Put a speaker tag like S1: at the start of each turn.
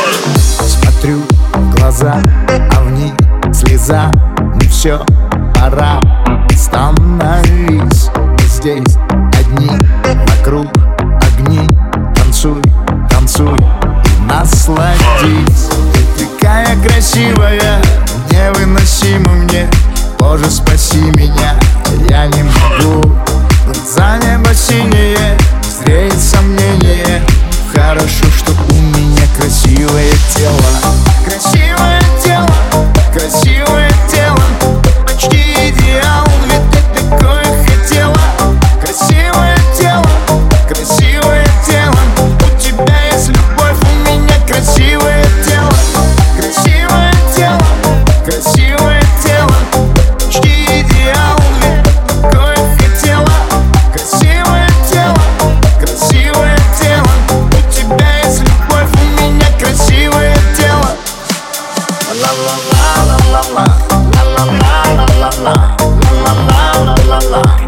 S1: Смотрю в глаза, а в них слеза. Ну все, пора, остановись. Мы здесь одни, вокруг огни. Танцуй, танцуй и насладись. Ты такая красивая, невыносима мне. Боже, спаси меня, я не могу. За небо синее, зреет сомнение. Хорошо, что у меня красивое тело. Красивое тело, красивое тело, почти идеал, ведь ты такое хотела. Красивое тело, красивое тело, у тебя есть любовь, у меня красивое тело. Красивое тело, красивое тело, почти идеал, ведь ты такое хотела. Красивое тело, красивое тело, у тебя есть любовь, у меня красивое тело. La la la la la la la la la la la la la la la la.